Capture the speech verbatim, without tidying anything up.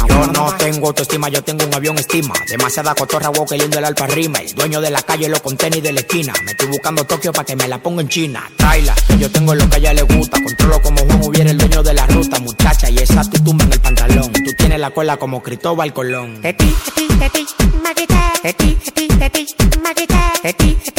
Yo no tengo autoestima, yo tengo un avión estima. Demasiada cotorra, wow, que lindo el alpa rima. El dueño de la calle, los contenis de la esquina. Me estoy buscando Tokio pa' que me la ponga en China. Traila, yo tengo lo que a ella le gusta. Controlo como Juan hubiera el dueño de la ruta. Muchacha, y esa tu tumba en el pantalón. Tú tienes la cola como Cristóbal Colón. Eti, eti, eti, maquita. Eti, eti, eti, maquita. Eti, eti.